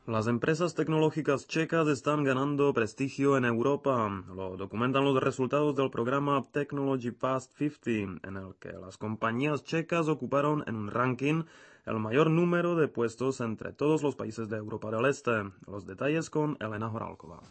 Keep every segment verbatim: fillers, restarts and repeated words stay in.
Las empresas tecnológicas checas están ganando prestigio en Europa. Lo documentan los resultados del programa Technology Fast cincuenta, en el que las compañías checas ocuparon en un ranking el mayor número de puestos entre todos los países de Europa del Este. Los detalles con Elena Horálková.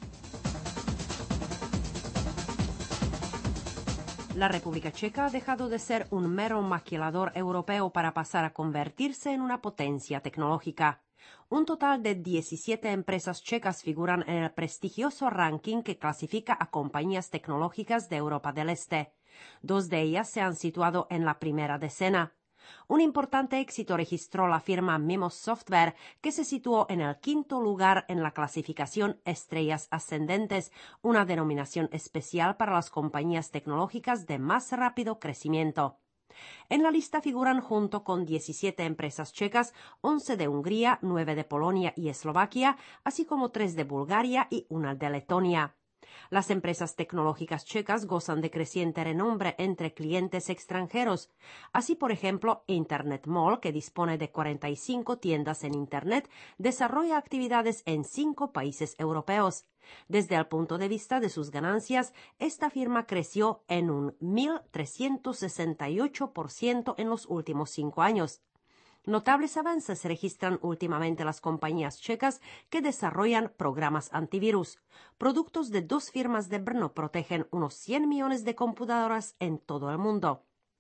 La República Checa ha dejado de ser un mero maquilador europeo para pasar a convertirse en una potencia tecnológica. Un total de diecisiete empresas checas figuran en el prestigioso ranking que clasifica a compañías tecnológicas de Europa del Este. Dos de ellas se han situado en la primera decena. Un importante éxito registró la firma Mimos Software, que se situó en el quinto lugar en la clasificación Estrellas Ascendentes, una denominación especial para las compañías tecnológicas de más rápido crecimiento. En la lista figuran junto con diecisiete empresas checas, once de Hungría, nueve de Polonia y Eslovaquia, así como tres de Bulgaria y una de Letonia. Las empresas tecnológicas checas gozan de creciente renombre entre clientes extranjeros. Así, por ejemplo, Internet Mall, que dispone de cuarenta y cinco tiendas en Internet, desarrolla actividades en cinco países europeos. Desde el punto de vista de sus ganancias, esta firma creció en un mil trescientos sesenta y ocho por ciento en los últimos cinco años. Notables avances registran últimamente las compañías checas que desarrollan programas antivirus. Productos de dos firmas de Brno protegen unos cien millones de computadoras en todo el mundo.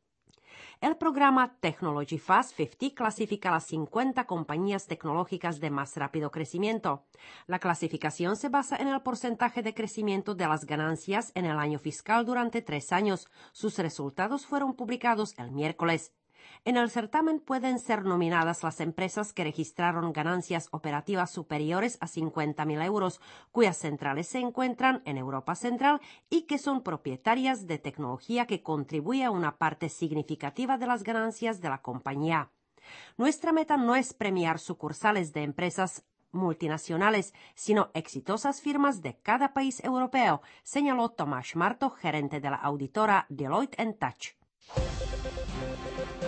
El programa Technology Fast cincuenta clasifica las cincuenta compañías tecnológicas de más rápido crecimiento. La clasificación se basa en el porcentaje de crecimiento de las ganancias en el año fiscal durante tres años. Sus resultados fueron publicados el miércoles. En el certamen pueden ser nominadas las empresas que registraron ganancias operativas superiores a cincuenta mil euros, cuyas centrales se encuentran en Europa Central y que son propietarias de tecnología que contribuye a una parte significativa de las ganancias de la compañía. Nuestra meta no es premiar sucursales de empresas multinacionales, sino exitosas firmas de cada país europeo, señaló Tomáš Marto, gerente de la auditora Deloitte and Touch.